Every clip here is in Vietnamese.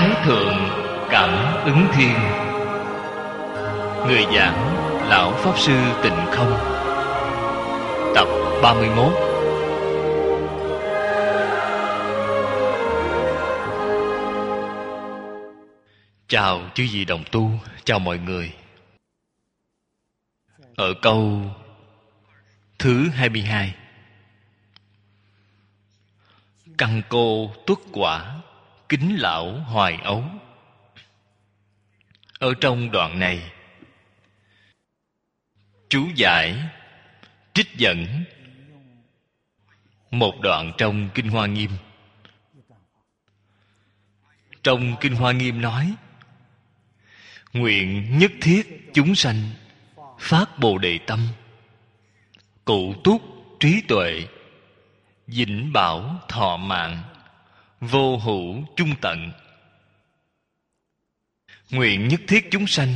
Thái Thượng Cảm Ứng Thiên. Người giảng Lão Pháp Sư Tịnh Không. Tập 31. Chào chư vị đồng tu, chào mọi người. Ở câu thứ 22, căn cô tuất quả, kính lão hoài ấu. Ở trong đoạn này, chú giải trích dẫn một đoạn trong Kinh Hoa Nghiêm. Trong Kinh Hoa Nghiêm nói: nguyện nhất thiết chúng sanh phát Bồ Đề tâm, cụ túc trí tuệ, vĩnh bảo thọ mạng, vô hữu chung tận. Nguyện nhất thiết chúng sanh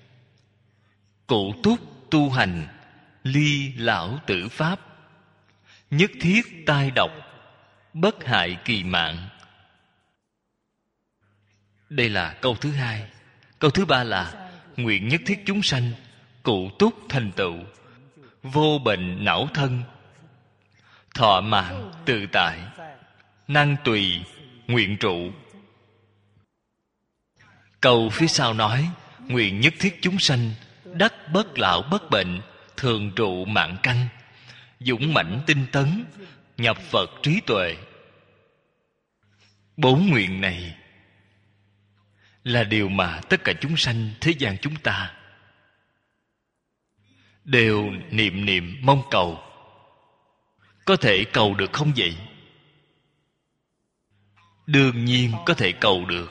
cụ túc tu hành, ly lão tử pháp, nhất thiết tai độc, bất hại kỳ mạng. Đây là câu thứ hai. Câu thứ ba là nguyện nhất thiết chúng sanh cụ túc thành tựu, vô bệnh não thân, thọ mạng tự tại, năng tùy nguyện trụ. Câu phía sau nói: nguyện nhất thiết chúng sanh đắc bất lão bất bệnh, thường trụ mạng căn, dũng mãnh tinh tấn, nhập Phật trí tuệ. Bốn nguyện này là điều mà tất cả chúng sanh thế gian chúng ta đều niệm niệm mong cầu. Có thể cầu được không vậy? Đương nhiên có thể cầu được.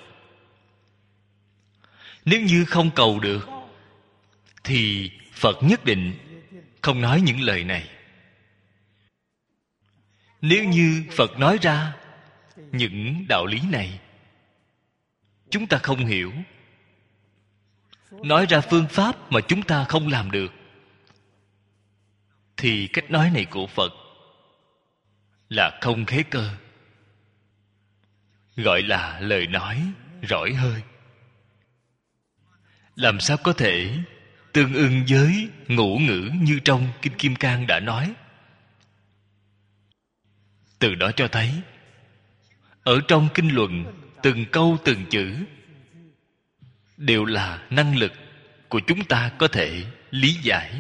Nếu như không cầu được thì Phật nhất định không nói những lời này. Nếu như Phật nói ra những đạo lý này, chúng ta không hiểu, nói ra phương pháp mà chúng ta không làm được, thì cách nói này của Phật là không khế cơ, gọi là lời nói rõi hơi. Làm sao có thể tương ưng với ngũ ngữ như trong Kinh Kim Cang đã nói? Từ đó cho thấy, ở trong kinh luận, từng câu từng chữ đều là năng lực của chúng ta có thể lý giải,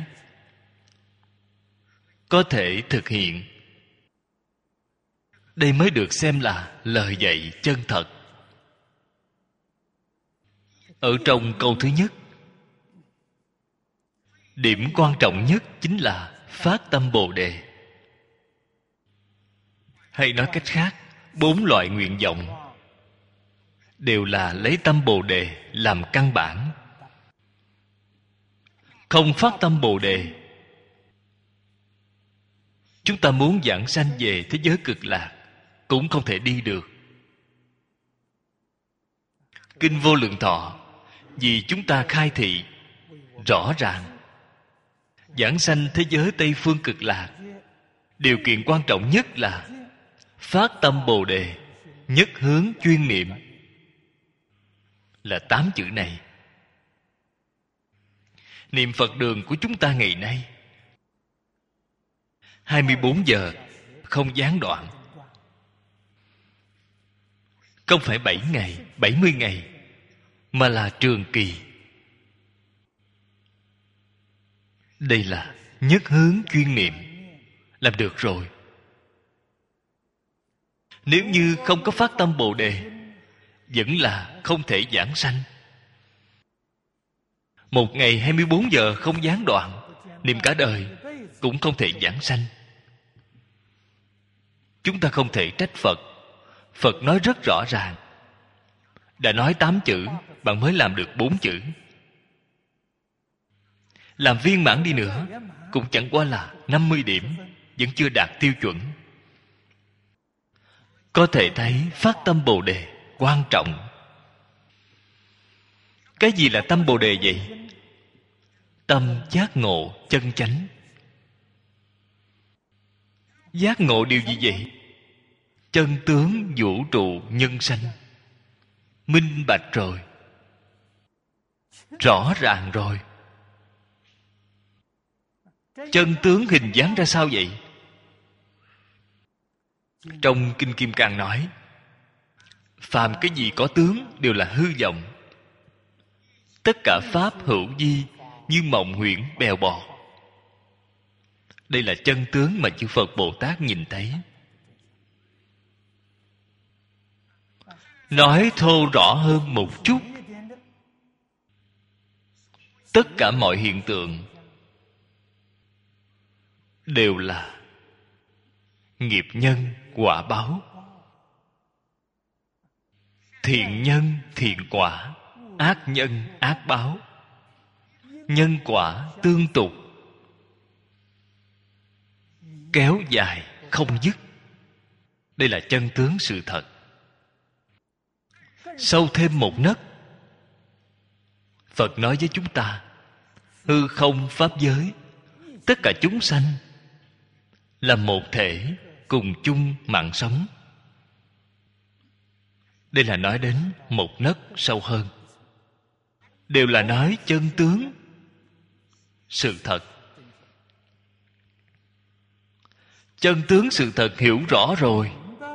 có thể thực hiện. Đây mới được xem là lời dạy chân thật. Ở trong câu thứ nhất, điểm quan trọng nhất chính là phát tâm Bồ Đề. Hay nói cách khác, 4 loại nguyện vọng đều là lấy tâm Bồ Đề làm căn bản. Không phát tâm Bồ Đề, chúng ta muốn vãng sanh về thế giới cực lạc cũng không thể đi được. Kinh Vô Lượng Thọ vì chúng ta khai thị rõ ràng, vãng sanh thế giới Tây Phương Cực Lạc, điều kiện quan trọng nhất là phát tâm Bồ Đề, nhất hướng chuyên niệm, là 8 chữ này. Niệm Phật đường của chúng ta ngày nay 24 giờ không gián đoạn. Không phải 7 ngày, 70 ngày, mà là trường kỳ. Đây là nhất hướng chuyên niệm. Làm được rồi. Nếu như không có phát tâm Bồ Đề, vẫn là không thể giảng sanh. Một ngày 24 giờ không gián đoạn, niệm cả đời cũng không thể giảng sanh. Chúng ta không thể trách Phật. Phật nói rất rõ ràng. Đã nói 8 chữ, bạn mới làm được 4 chữ. Làm viên mãn đi nữa cũng chẳng qua là 50 điểm, vẫn chưa đạt tiêu chuẩn. Có thể thấy phát tâm Bồ Đề quan trọng. Cái gì là tâm Bồ Đề vậy? Tâm giác ngộ chân chánh. Giác ngộ điều gì vậy? Chân tướng vũ trụ nhân sanh. minh bạch rồi, rõ ràng rồi. Chân tướng hình dáng ra sao vậy? Trong Kinh Kim Cang nói, phàm cái gì có tướng đều là hư vọng. Tất cả pháp hữu vi như mộng huyễn bèo bọt. Đây là chân tướng mà chư Phật Bồ Tát nhìn thấy. Nói thô rõ hơn một chút, tất cả mọi hiện tượng đều là nghiệp nhân quả báo. Thiện nhân thiện quả, ác nhân ác báo. Nhân quả tương tục, kéo dài không dứt. Đây là chân tướng sự thật. Sâu thêm một nấc, Phật nói với chúng ta, hư không pháp giới, tất cả chúng sanh là một thể, cùng chung mạng sống. Đây là nói đến một nấc sâu hơn. Đều là nói chân tướng sự thật. Chân tướng sự thật hiểu rõ rồi.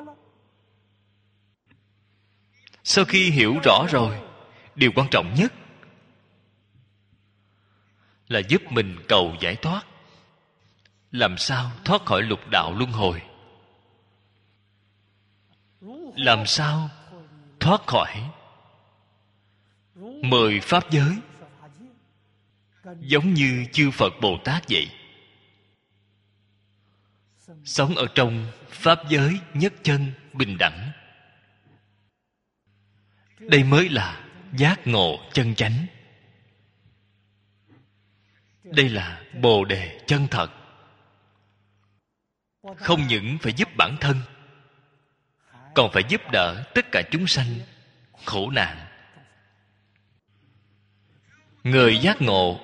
Sau khi hiểu rõ rồi, điều quan trọng nhất là giúp mình cầu giải thoát. Làm sao thoát khỏi lục đạo luân hồi? Làm sao thoát khỏi 10 pháp giới? Giống như chư Phật Bồ Tát vậy. Sống ở trong pháp giới nhất chân bình đẳng. Đây mới là giác ngộ chân chánh. Đây là Bồ Đề chân thật. Không những phải giúp bản thân, còn phải giúp đỡ tất cả chúng sanh khổ nạn. Người giác ngộ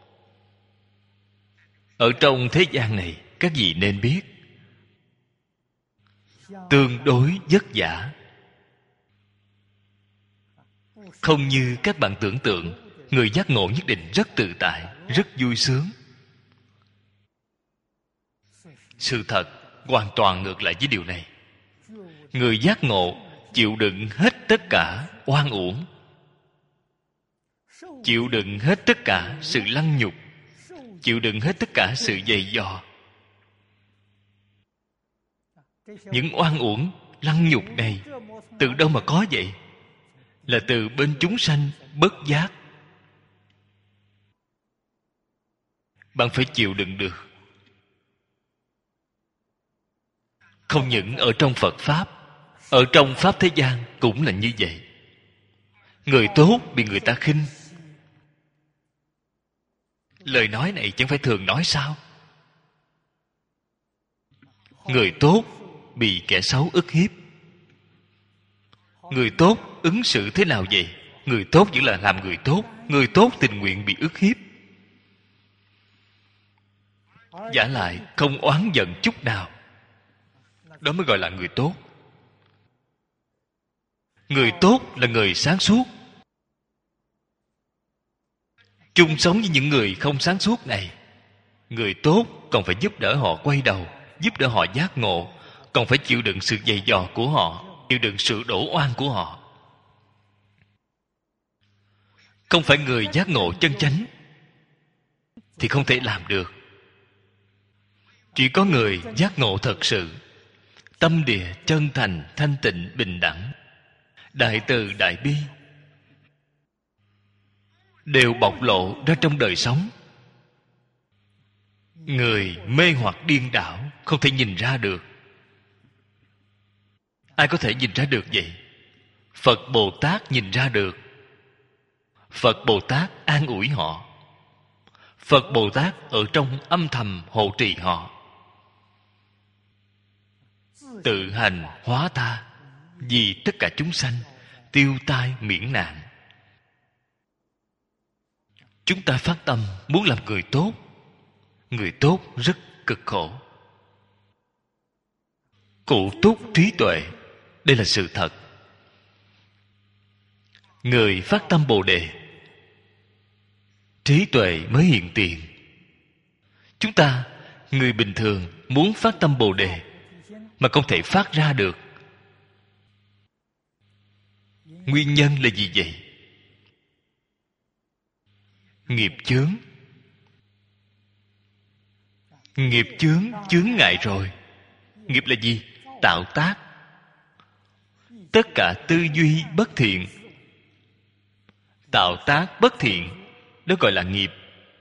ở trong thế gian này, các vị nên biết, tương đối vất vả. Không như các bạn tưởng tượng, người giác ngộ nhất định rất tự tại, rất vui sướng. Sự thật hoàn toàn ngược lại với điều này. Người giác ngộ chịu đựng hết tất cả oan uổng, chịu đựng hết tất cả sự lăng nhục, chịu đựng hết tất cả sự dày dò. Những oan uổng lăng nhục này từ đâu mà có vậy? Là từ bên chúng sanh bất giác. Bạn phải chịu đựng được. Không những ở trong Phật Pháp, ở trong Pháp thế gian cũng là như vậy. Người tốt bị người ta khinh. Lời nói này chẳng phải thường nói sao? Người tốt bị kẻ xấu ức hiếp. Người tốt ứng xử thế nào vậy? Người tốt vẫn là làm người tốt. Người tốt tình nguyện bị ức hiếp. Vả lại không oán giận chút nào. Đó mới gọi là người tốt. Người tốt là người sáng suốt. Chung sống với những người không sáng suốt này. Người tốt còn phải giúp đỡ họ quay đầu, giúp đỡ họ giác ngộ, còn phải chịu đựng sự dày dò của họ, chịu đựng sự đổ oan của họ. Không phải người giác ngộ chân chánh thì không thể làm được. Chỉ có người giác ngộ thật sự, tâm địa chân thành, thanh tịnh, bình đẳng, đại từ đại bi, đều bộc lộ ra trong đời sống. Người mê hoặc điên đảo không thể nhìn ra được. Ai có thể nhìn ra được vậy? Phật Bồ Tát nhìn ra được. Phật Bồ Tát an ủi họ. Phật Bồ Tát ở trong âm thầm hộ trì họ. Tự hành hóa tha, vì tất cả chúng sanh tiêu tai miễn nạn. Chúng ta phát tâm muốn làm người tốt. Người tốt rất cực khổ. Cụ túc trí tuệ, đây là sự thật. người phát tâm Bồ Đề, trí tuệ mới hiện tiền. Chúng ta, người bình thường muốn phát tâm Bồ Đề mà không thể phát ra được. Nguyên nhân là gì vậy? Nghiệp chướng. Nghiệp chướng chướng ngại rồi. Nghiệp là gì? Tạo tác. Tất cả tư duy bất thiện, tạo tác bất thiện, đó gọi là nghiệp.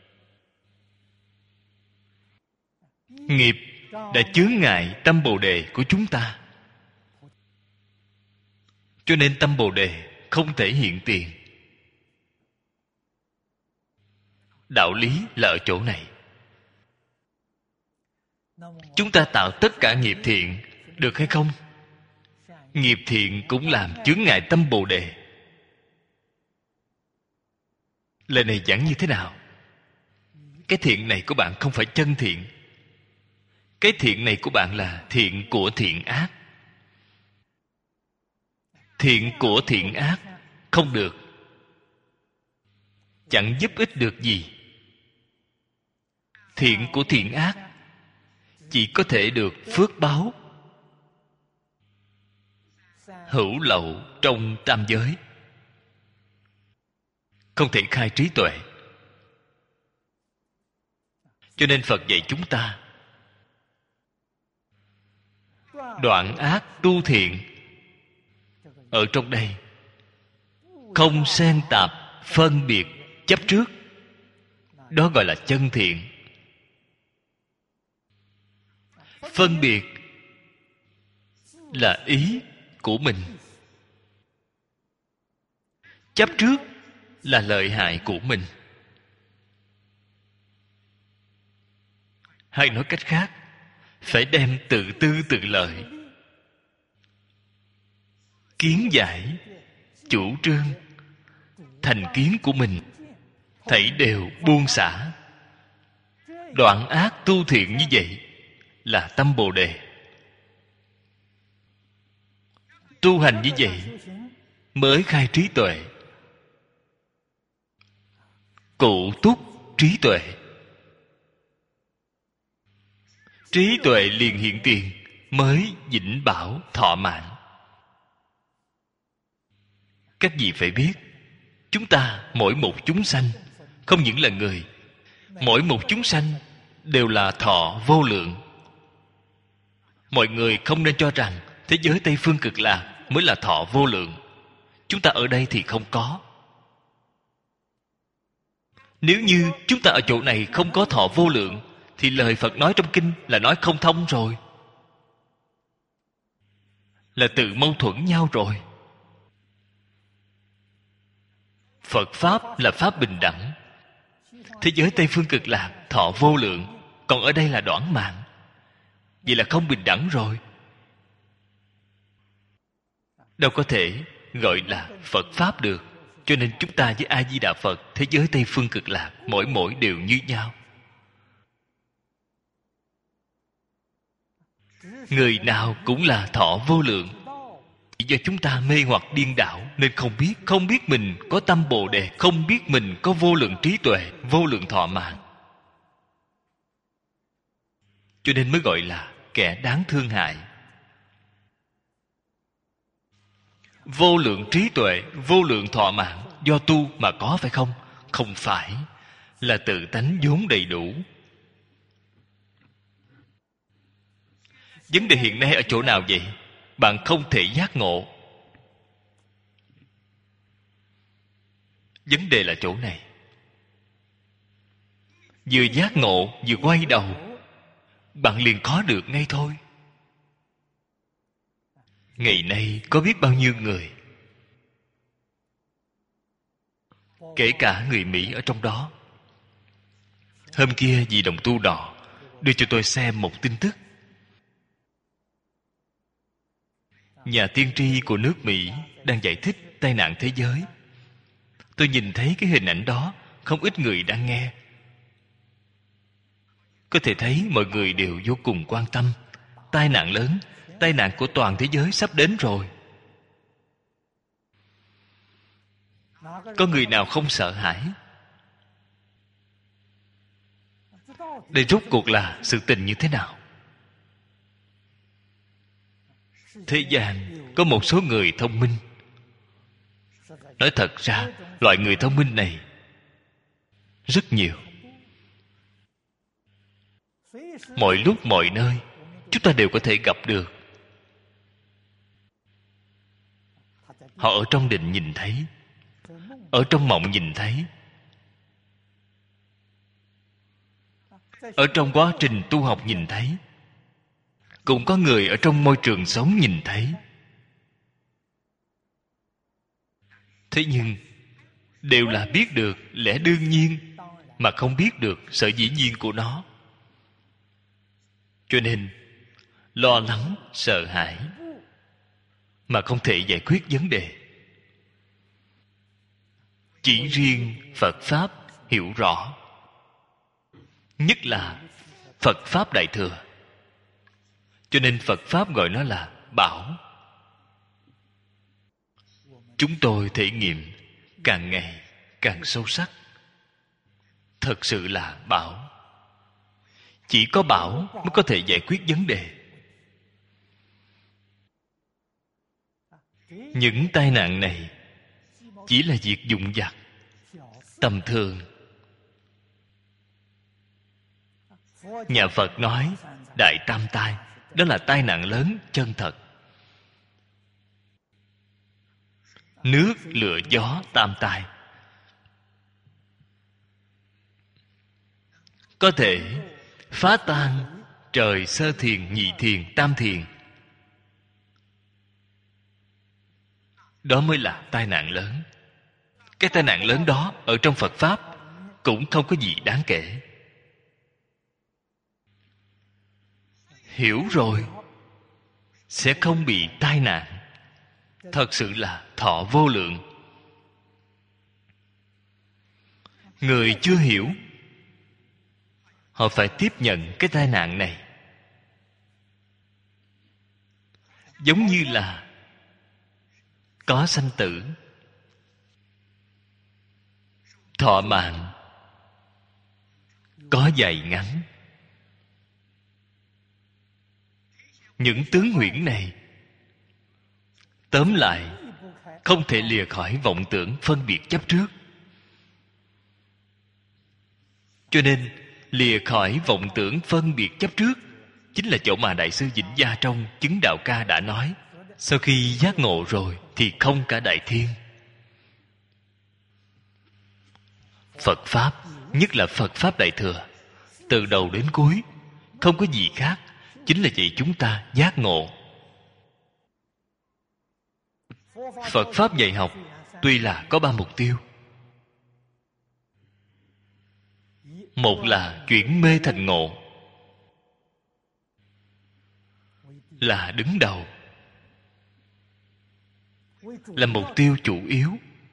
Nghiệp đã chướng ngại tâm Bồ Đề của chúng ta, cho nên tâm Bồ Đề không thể hiện tiền. Đạo lý là ở chỗ này. Chúng ta tạo tất cả nghiệp thiện được hay không? Nghiệp thiện cũng làm chướng ngại tâm Bồ Đề. Lời này giảng như thế nào? Cái thiện này của bạn không phải chân thiện. Cái thiện này của bạn là thiện của thiện ác. Thiện của thiện ác không được, chẳng giúp ích được gì. Thiện của thiện ác chỉ có thể được phước báo hữu lậu trong tam giới, không thể khai trí tuệ. Cho nên Phật dạy chúng ta đoạn ác tu thiện. Ở trong đây không xen tạp phân biệt chấp trước, đó gọi là chân thiện. Phân biệt là ý của mình, chấp trước là lợi hại của mình. Hay nói cách khác, phải đem tự tư tự lợi, kiến giải, chủ trương, thành kiến của mình thảy đều buông xả. Đoạn ác tu thiện như vậy là tâm Bồ Đề. Tu hành như vậy mới khai trí tuệ, cụ túc trí tuệ. Trí tuệ liền hiện tiền, mới vĩnh bảo thọ mạng. Các vị phải biết, chúng ta mỗi một chúng sanh, không những là người, mỗi một chúng sanh đều là thọ vô lượng. Mọi người không nên cho rằng thế giới Tây Phương Cực Lạc mới là thọ vô lượng. Chúng ta ở đây thì không có. Nếu như chúng ta ở chỗ này không có thọ vô lượng, thì lời Phật nói trong kinh là nói không thông rồi, là tự mâu thuẫn nhau rồi. Phật Pháp là Pháp bình đẳng. Thế giới Tây Phương Cực Lạc thọ vô lượng, còn ở đây là đoản mạng. Vậy là không bình đẳng rồi. Đâu có thể gọi là Phật Pháp được. Cho nên chúng ta với A-di-đà Phật, thế giới Tây Phương Cực Lạc, mỗi đều như nhau. Người nào cũng là thọ vô lượng. Chỉ do chúng ta mê hoặc điên đảo nên không biết mình có tâm Bồ Đề, không biết mình có vô lượng trí tuệ, vô lượng thọ mạng. Cho nên mới gọi là kẻ đáng thương hại. Vô lượng trí tuệ, vô lượng thọ mạng do tu mà có phải không? Không phải, là tự tánh vốn đầy đủ. Vấn đề hiện nay ở chỗ nào vậy? Bạn không thể giác ngộ. Vấn đề là chỗ này. Vừa giác ngộ vừa quay đầu, bạn liền có được ngay thôi. Ngày nay có biết bao nhiêu người, kể cả người Mỹ ở trong đó. Hôm kia vị đồng tu đỏ đưa cho tôi xem một tin tức. Nhà tiên tri của nước Mỹ đang giải thích tai nạn thế giới. Tôi nhìn thấy cái hình ảnh đó, không ít người đang nghe. Có thể thấy mọi người đều vô cùng quan tâm. Tai nạn lớn, tai nạn của toàn thế giới sắp đến rồi. Có người nào không sợ hãi? Đây rốt cuộc là sự tình như thế nào? Thế gian có một số người thông minh. Nói thật ra, loại người thông minh này rất nhiều. Mọi lúc mọi nơi chúng ta đều có thể gặp được. Họ ở trong định nhìn thấy, ở trong mộng nhìn thấy, ở trong quá trình tu học nhìn thấy, cũng có người ở trong môi trường sống nhìn thấy. Thế nhưng đều là biết được lẽ đương nhiên, mà không biết được sở dĩ nhiên của nó. Cho nên lo lắng, sợ hãi, mà không thể giải quyết vấn đề. Chỉ riêng Phật Pháp hiểu rõ, nhất là Phật Pháp Đại Thừa. Cho nên Phật Pháp gọi nó là bảo. Chúng tôi thể nghiệm càng ngày càng sâu sắc. Thật sự là bảo. Chỉ có bảo mới có thể giải quyết vấn đề. Những tai nạn này chỉ là việc vụn vặt, tầm thường. Nhà Phật nói đại tam tai, đó là tai nạn lớn chân thật. Nước, lửa, gió, tam tai. Có thể phá tan trời sơ thiền, nhị thiền, tam thiền. Đó mới là tai nạn lớn. Cái tai nạn lớn đó ở trong Phật Pháp cũng không có gì đáng kể. Hiểu rồi sẽ không bị tai nạn. Thật sự là thọ vô lượng. Người chưa hiểu, họ phải tiếp nhận cái tai nạn này. Giống như là có sanh tử, thọ mạng có dài ngắn. Những tướng huyễn này tóm lại không thể lìa khỏi vọng tưởng phân biệt chấp trước. Cho nên lìa khỏi vọng tưởng phân biệt chấp trước chính là chỗ mà Đại sư Vĩnh Gia trong Chứng Đạo Ca đã nói. Sau khi giác ngộ rồi thì không cả đại thiên. Phật Pháp, nhất là Phật Pháp Đại Thừa, từ đầu đến cuối không có gì khác, chính là dạy chúng ta giác ngộ. Phật Pháp dạy học tuy là có 3 mục tiêu. Một là chuyển mê thành ngộ, là đứng đầu, là mục tiêu chủ yếu.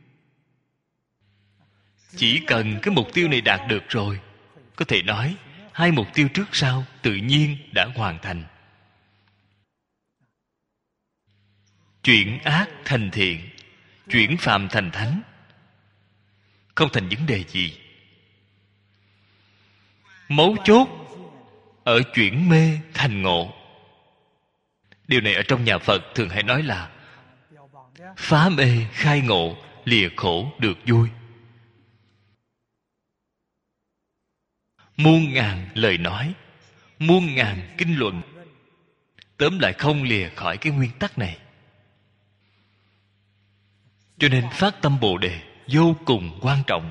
Chỉ cần cái mục tiêu này đạt được rồi, có thể nói 2 mục tiêu trước sau tự nhiên đã hoàn thành. Chuyển ác thành thiện, chuyển phàm thành thánh, không thành vấn đề gì. Mấu chốt ở chuyển mê thành ngộ. Điều này ở trong nhà Phật thường hay nói là phá mê khai ngộ, lìa khổ được vui. Muôn ngàn lời nói, muôn ngàn kinh luận, tóm lại không lìa khỏi cái nguyên tắc này. Cho nên phát tâm Bồ Đề vô cùng quan trọng.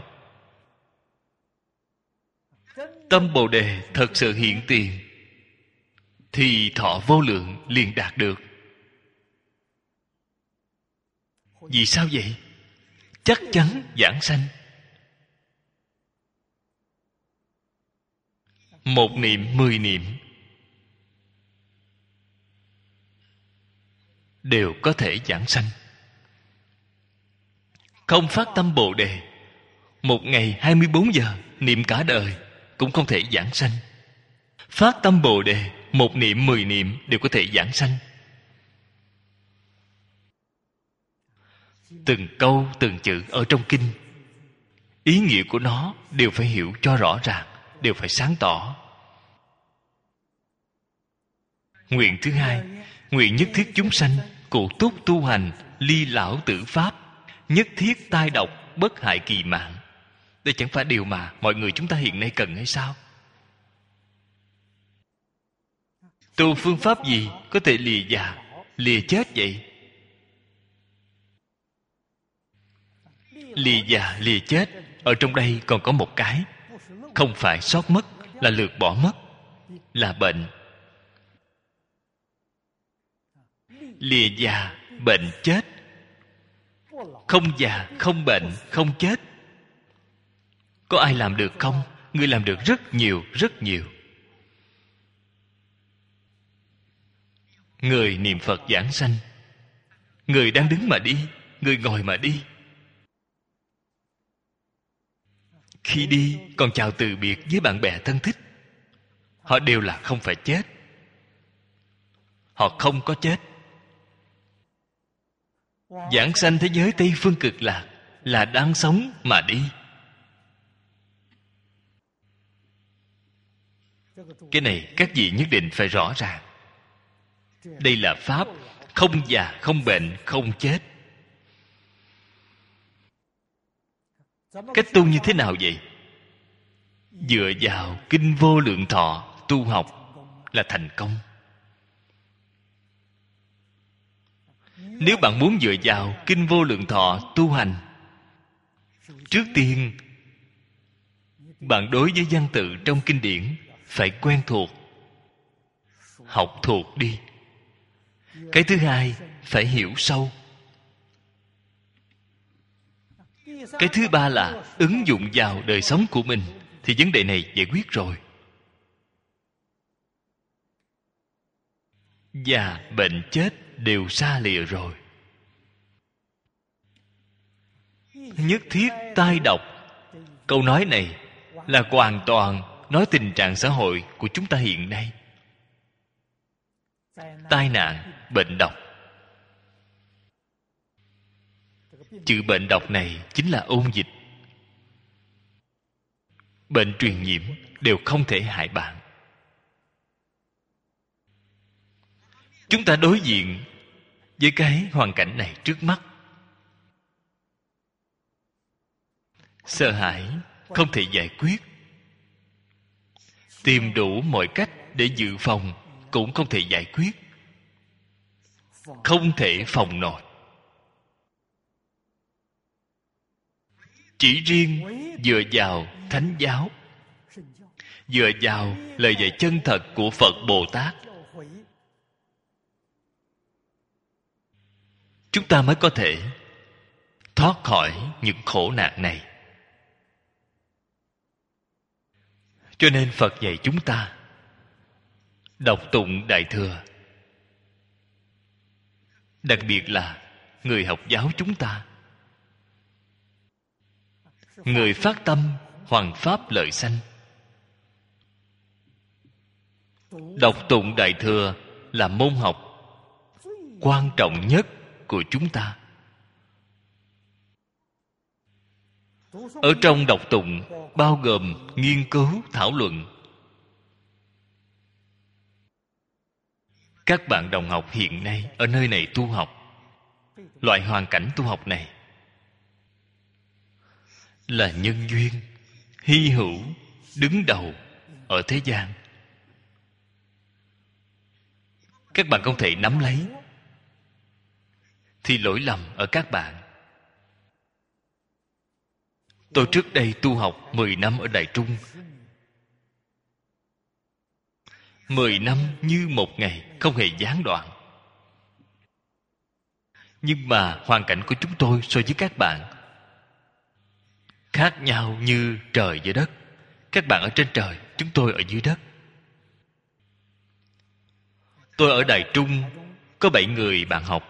Tâm Bồ Đề thật sự hiện tiền thì thọ vô lượng liền đạt được. Vì sao vậy? Chắc chắn giảng sanh. Một niệm, 10 niệm đều có thể giảng sanh. Không phát tâm Bồ Đề, một ngày 24 giờ niệm cả đời cũng không thể giảng sanh. Phát tâm Bồ Đề, một niệm, 10 niệm đều có thể giảng sanh. từng câu từng chữ ở trong kinh, ý nghĩa của nó đều phải hiểu cho rõ ràng, đều phải sáng tỏ. Nguyện thứ hai, nguyện nhất thiết chúng sanh cụ túc tu hành, ly lão tử pháp, nhất thiết tai độc, bất hại kỳ mạng. Đây chẳng phải điều mà mọi người chúng ta hiện nay cần hay sao? Tu phương pháp gì có thể lìa già, lìa chết vậy? Lìa già, lìa chết, ở trong đây còn có một cái, không phải sót mất, là lược bỏ mất, là bệnh. Lìa già, bệnh, chết. Không già, không bệnh, không chết. Có ai làm được không? Người làm được rất nhiều, rất nhiều. Người niệm Phật giảng sanh, người đang đứng mà đi, người ngồi mà đi. Khi đi còn chào từ biệt với bạn bè thân thích. Họ đều là không phải chết. Họ không có chết. Giảng sanh thế giới Tây Phương Cực Lạc là đang sống mà đi. Cái này các vị nhất định phải rõ ràng. Đây là pháp không già, không bệnh, không chết. Cách tu như thế nào vậy? Dựa vào Kinh Vô Lượng Thọ tu học là thành công. Nếu bạn muốn dựa vào Kinh Vô Lượng Thọ tu hành, trước tiên bạn đối với văn tự trong kinh điển phải quen thuộc, học thuộc đi. Cái thứ hai, phải hiểu sâu. Cái thứ ba là ứng dụng vào đời sống của mình, thì vấn đề này giải quyết rồi. Già, bệnh, chết đều xa lìa rồi. Nhất thiết tai độc. Câu nói này là hoàn toàn nói tình trạng xã hội của chúng ta hiện nay. Tai nạn, bệnh độc. Chữ bệnh độc này chính là ôn dịch. Bệnh truyền nhiễm đều không thể hại bạn. Chúng ta đối diện với cái hoàn cảnh này trước mắt, sợ hãi không thể giải quyết, tìm đủ mọi cách để dự phòng cũng không thể giải quyết, không thể phòng nổi. Chỉ riêng dựa vào Thánh giáo, dựa vào lời dạy chân thật của Phật Bồ Tát, chúng ta mới có thể thoát khỏi những khổ nạn này. Cho nên Phật dạy chúng ta đọc tụng Đại Thừa. Đặc biệt là người học giáo chúng ta, người phát tâm hoằng pháp lợi sanh, đọc tụng Đại Thừa là môn học quan trọng nhất của chúng ta. Ở trong đọc tụng bao gồm nghiên cứu, thảo luận. Các bạn đồng học hiện nay ở nơi này tu học, loại hoàn cảnh tu học này là nhân duyên hy hữu đứng đầu ở thế gian. Các bạn không thể nắm lấy thì lỗi lầm ở các bạn. Tôi trước đây tu học 10 năm ở Đại Trung. 10 năm như một ngày, không hề gián đoạn. Nhưng mà hoàn cảnh của chúng tôi so với các bạn khác nhau như trời với đất. Các bạn ở trên trời, chúng tôi ở dưới đất. Tôi ở Đại Trung có 7 người bạn học,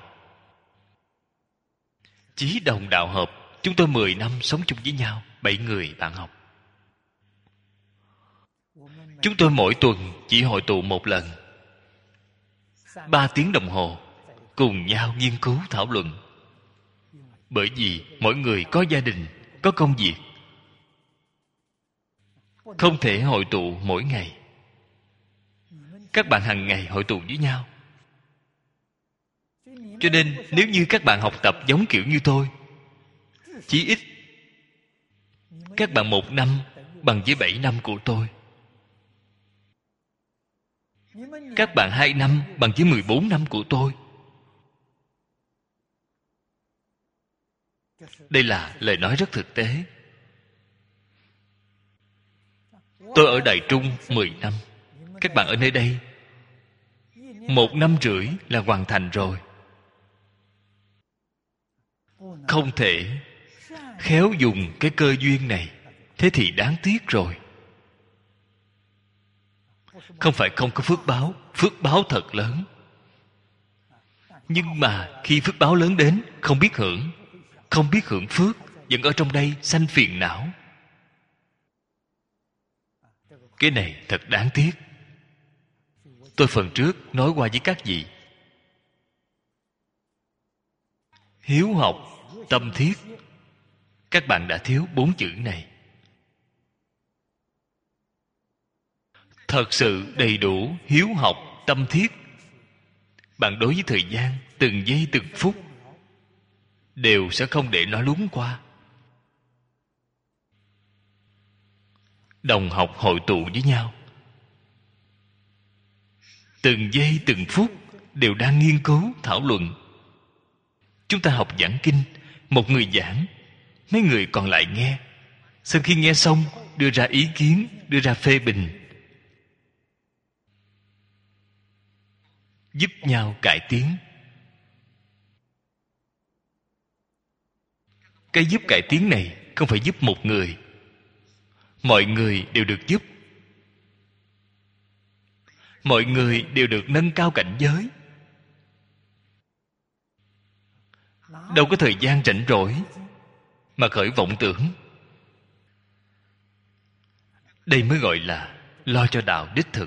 chí đồng đạo hợp. Chúng tôi 10 năm sống chung với nhau, 7 người bạn học. Chúng tôi mỗi tuần chỉ hội tụ một lần, 3 tiếng đồng hồ cùng nhau nghiên cứu thảo luận. Bởi vì mỗi người có gia đình, có công việc, không thể hội tụ mỗi ngày. Các bạn hàng ngày hội tụ với nhau. Cho nên nếu như các bạn học tập giống kiểu như tôi, chí ít các bạn 1 năm bằng với 7 năm của tôi. Các bạn 2 năm bằng với 14 năm của tôi. Đây là lời nói rất thực tế. Tôi ở Đài Trung 10 năm. Các bạn ở nơi đây 1 năm rưỡi là hoàn thành rồi. Không thể khéo dùng cái cơ duyên này, thế thì đáng tiếc rồi. Không phải không có phước báo thật lớn. Nhưng mà khi phước báo lớn đến, không biết hưởng phước, vẫn ở trong đây sanh phiền não. Cái này thật đáng tiếc. Tôi phần trước nói qua với các vị, hiếu học tâm thiết, các bạn đã thiếu 4 chữ này. Thật sự đầy đủ hiếu học tâm thiết, bạn đối với thời gian từng giây từng phút đều sẽ không để nó lún qua. Đồng học hội tụ với nhau, từng giây từng phút đều đang nghiên cứu thảo luận. Chúng ta học giảng kinh, một người giảng, mấy người còn lại nghe. Sau khi nghe xong, đưa ra ý kiến, đưa ra phê bình, giúp nhau cải tiến. Cái giúp cải tiến này không phải giúp một người, mọi người đều được giúp. Mọi người đều được nâng cao cảnh giới. Đâu có thời gian rảnh rỗi mà khởi vọng tưởng. Đây mới gọi là lo cho đạo đích thực.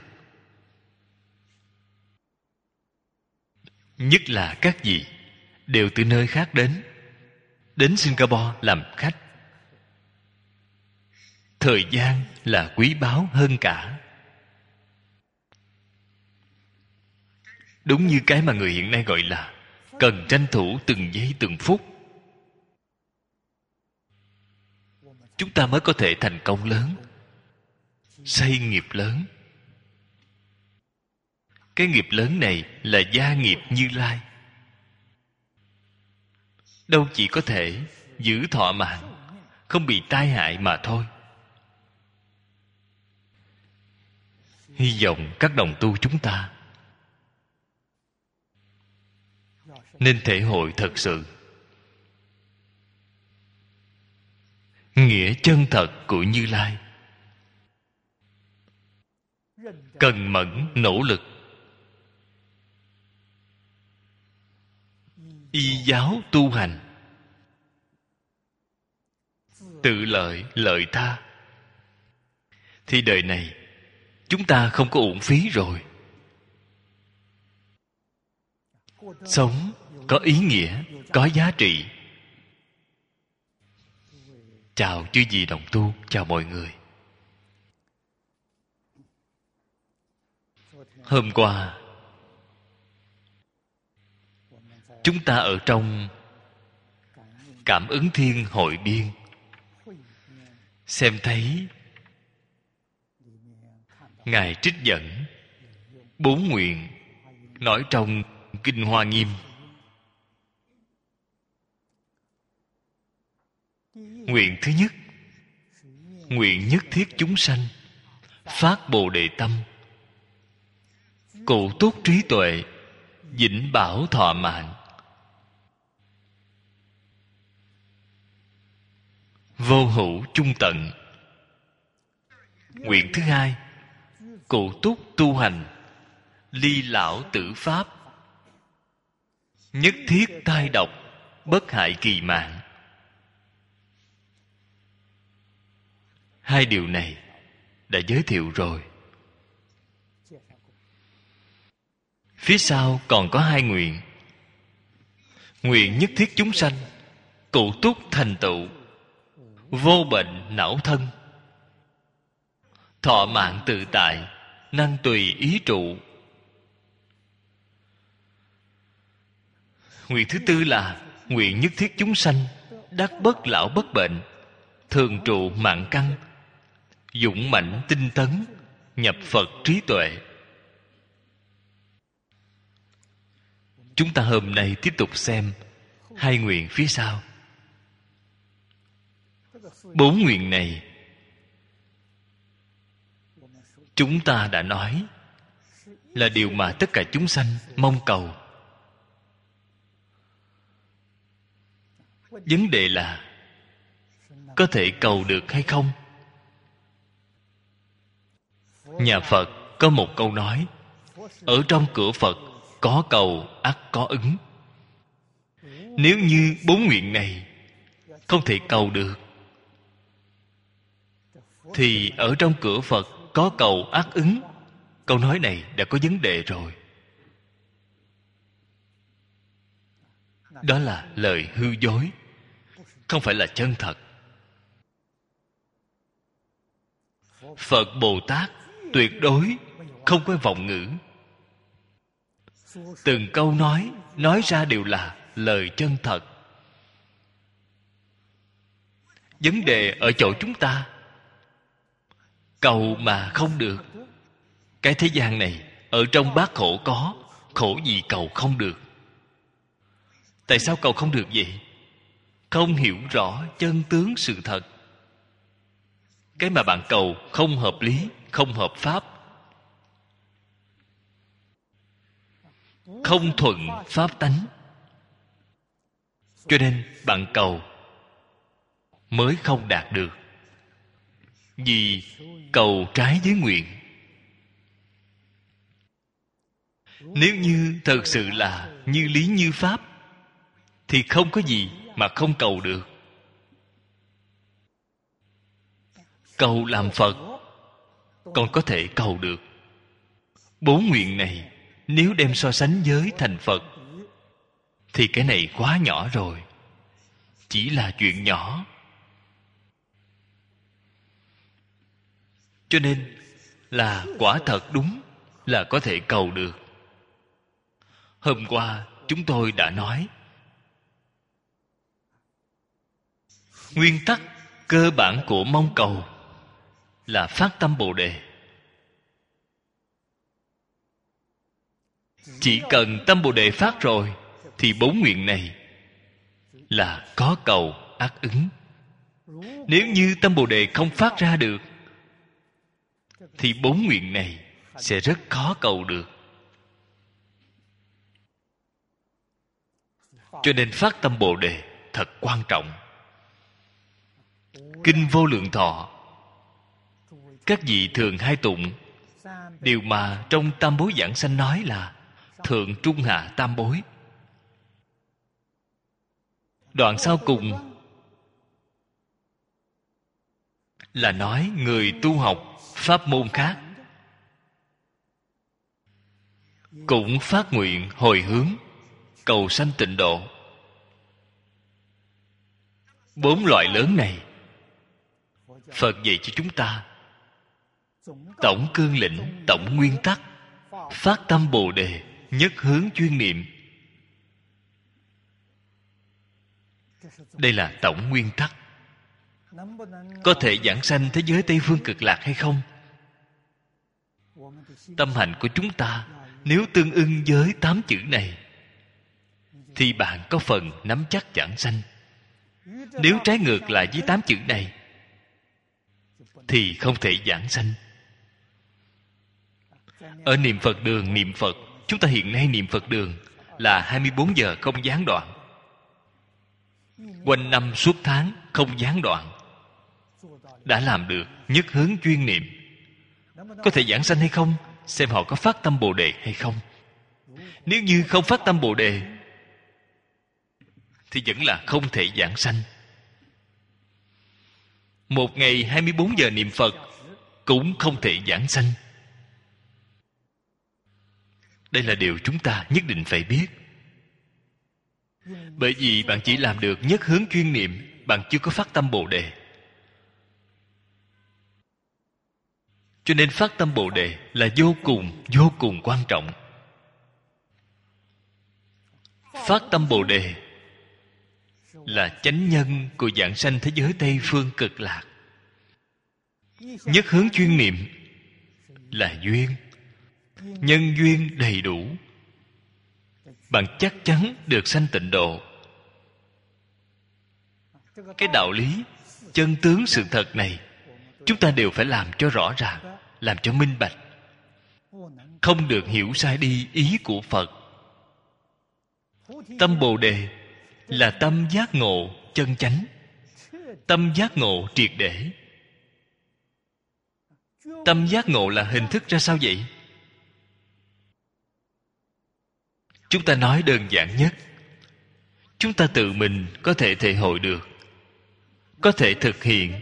Nhất là các vị đều từ nơi khác đến Singapore làm khách. Thời gian là quý báu hơn cả. Đúng như cái mà người hiện nay gọi là cần tranh thủ từng giây từng phút, chúng ta mới có thể thành công lớn, xây nghiệp lớn. Cái nghiệp lớn này là gia nghiệp Như Lai. Đâu chỉ có thể giữ thọ mạng, không bị tai hại mà thôi. Hy vọng các đồng tu chúng ta nên thể hội thật sự nghĩa chân thật của Như Lai. Cần mẫn nỗ lực, y giáo tu hành, tự lợi lợi tha, thì đời này chúng ta không có uổng phí rồi. Sống có ý nghĩa, có giá trị. Chào chư vị đồng tu, chào mọi người. Hôm qua chúng ta ở trong Cảm Ứng Thiên Hội Biên xem thấy Ngài trích dẫn 4 nguyện nói trong Kinh Hoa Nghiêm. Nguyện thứ nhất, nguyện nhất thiết chúng sanh phát Bồ Đề tâm, cụ túc trí tuệ, vĩnh bảo thọ mạng. Vô hữu chung tận. Nguyện thứ hai, cụ túc tu hành, ly lão tử pháp, nhất thiết tai độc, bất hại kỳ mạng. Hai điều này đã giới thiệu rồi. Phía sau còn có 2 nguyện. Nguyện nhất thiết chúng sanh cụ túc thành tựu, vô bệnh não thân, thọ mạng tự tại, năng tùy ý trụ. Nguyện thứ tư là nguyện nhất thiết chúng sanh đắc bất lão bất bệnh, thường trụ mạng căn, dũng mãnh tinh tấn, nhập Phật trí tuệ. Chúng ta hôm nay tiếp tục xem hai nguyện phía sau. 4 nguyện này chúng ta đã nói là điều mà tất cả chúng sanh mong cầu. Vấn đề là có thể cầu được hay không? Nhà Phật có một câu nói: ở trong cửa Phật có cầu ắt có ứng. Nếu như 4 nguyện này không thể cầu được, thì ở trong cửa Phật có cầu ắt ứng, câu nói này đã có vấn đề rồi. Đó là lời hư dối, không phải là chân thật. Phật Bồ Tát tuyệt đối không có vọng ngữ. Từng câu nói ra đều là lời chân thật. Vấn đề ở chỗ chúng ta cầu mà không được. Cái thế gian này ở trong bát khổ có, khổ gì cầu không được. Tại sao cầu không được vậy? Không hiểu rõ chân tướng sự thật. Cái mà bạn cầu không hợp lý, không hợp pháp, không thuận pháp tánh, cho nên bạn cầu mới không đạt được. Vì cầu trái với nguyện. Nếu như thật sự là như lý như pháp, thì không có gì mà không cầu được. Cầu làm Phật còn có thể cầu được. 4 nguyện này nếu đem so sánh với thành Phật, thì cái này quá nhỏ rồi, chỉ là chuyện nhỏ. Cho nên là quả thật đúng là có thể cầu được. Hôm qua chúng tôi đã nói, nguyên tắc cơ bản của mong cầu là phát tâm Bồ Đề. Chỉ cần tâm Bồ Đề phát rồi, thì 4 nguyện này là có cầu ắt ứng. Nếu như tâm Bồ Đề không phát ra được, thì 4 nguyện này sẽ rất khó cầu được. Cho nên phát tâm Bồ Đề thật quan trọng. Kinh Vô Lượng Thọ các vị thường hay tụng điều mà trong Tam Bối Giảng Sanh nói là thượng trung hạ tam bối. Đoạn sau cùng là nói người tu học pháp môn khác cũng phát nguyện hồi hướng cầu sanh tịnh độ. 4 loại lớn này Phật dạy cho chúng ta tổng cương lĩnh, tổng nguyên tắc: phát tâm Bồ Đề, nhất hướng chuyên niệm. Đây là tổng nguyên tắc. Có thể giảng sanh thế giới Tây Phương Cực Lạc hay không? Tâm hành của chúng ta nếu tương ưng với 8 chữ này, thì bạn có phần nắm chắc giảng sanh. Nếu trái ngược lại với 8 chữ này, thì không thể giảng sanh. Ở niệm Phật đường niệm Phật, chúng ta hiện nay niệm Phật đường là 24 giờ không gián đoạn, quanh năm suốt tháng không gián đoạn, đã làm được nhất hướng chuyên niệm. Có thể giảng sanh hay không? Xem họ có phát tâm Bồ Đề hay không. Nếu như không phát tâm Bồ Đề, thì vẫn là không thể giảng sanh. Một ngày 24 giờ niệm Phật cũng không thể giảng sanh. Đây là điều chúng ta nhất định phải biết. Bởi vì bạn chỉ làm được nhất hướng chuyên niệm, bạn chưa có phát tâm Bồ Đề. Cho nên phát tâm Bồ Đề là vô cùng quan trọng. Phát tâm Bồ Đề là chánh nhân của vãng sanh thế giới Tây Phương Cực Lạc. Nhất hướng chuyên niệm là duyên. Nhân duyên đầy đủ, bạn chắc chắn được sanh tịnh độ. Cái đạo lý, chân tướng sự thật này, chúng ta đều phải làm cho rõ ràng, làm cho minh bạch. Không được hiểu sai đi ý của Phật. Tâm Bồ Đề là tâm giác ngộ chân chánh, tâm giác ngộ triệt để. Tâm giác ngộ là hình thức ra sao vậy? Chúng ta nói đơn giản nhất, chúng ta tự mình có thể thể hội được, có thể thực hiện,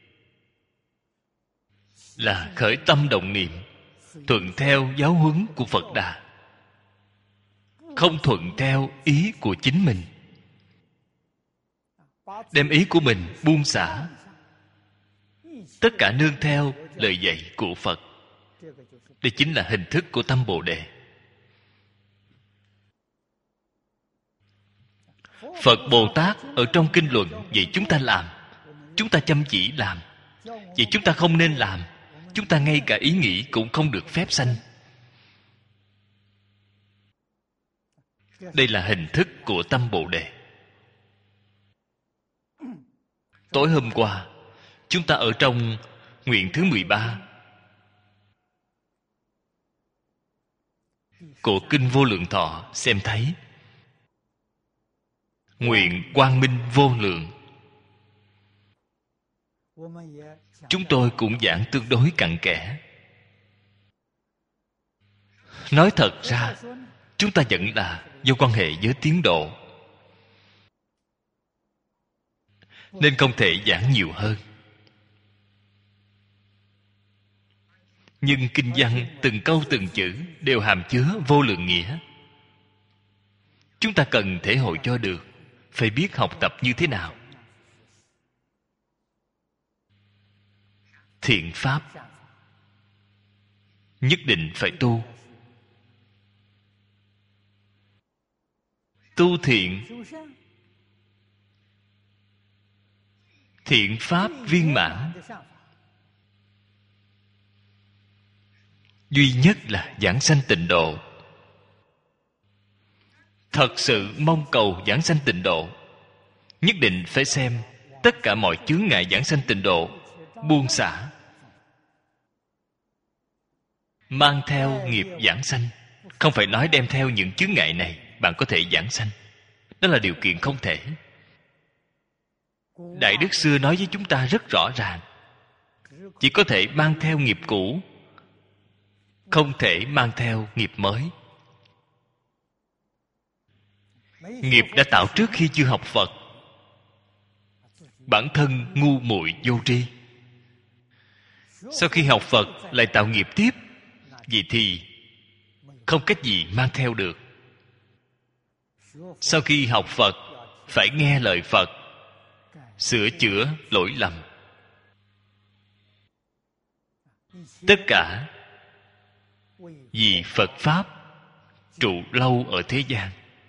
là khởi tâm động niệm thuận theo giáo huấn của Phật Đà, không thuận theo ý của chính mình. Đem ý của mình buông xả, tất cả nương theo lời dạy của Phật. Đây chính là hình thức của tâm Bồ Đề. Phật Bồ Tát ở trong kinh luận vậy chúng ta làm, chúng ta chăm chỉ làm. Vậy chúng ta không nên làm, chúng ta ngay cả ý nghĩ cũng không được phép sanh. Đây là hình thức của tâm Bồ Đề. Tối hôm qua, chúng ta ở trong nguyện thứ 13 của Kinh Vô Lượng Thọ xem thấy nguyện quang minh vô lượng. Chúng tôi cũng giảng tương đối cặn kẽ. Nói thật ra, chúng ta vẫn là do quan hệ với tiến độ, nên không thể giảng nhiều hơn. Nhưng kinh văn từng câu từng chữ đều hàm chứa vô lượng nghĩa. Chúng ta cần thể hội cho được, phải biết học tập như thế nào. Thiện pháp nhất định phải tu. Tu thiện, thiện pháp viên mãn, duy nhất là giảng sanh tịnh độ. Thật sự mong cầu giảng sanh tịnh độ, nhất định phải xem tất cả mọi chướng ngại giảng sanh tịnh độ, buông xả, mang theo nghiệp giảng sanh. Không phải nói đem theo những chướng ngại này bạn có thể giảng sanh, đó là điều kiện không thể. Đại Đức xưa nói với chúng ta rất rõ ràng, chỉ có thể mang theo nghiệp cũ, không thể mang theo nghiệp mới. Nghiệp đã tạo trước khi chưa học Phật, bản thân ngu muội vô tri. Sau khi học Phật lại tạo nghiệp tiếp, vậy thì không cách gì mang theo được. Sau khi học Phật phải nghe lời Phật, sửa chữa lỗi lầm. Tất cả vì Phật Pháp trụ lâu ở thế gian.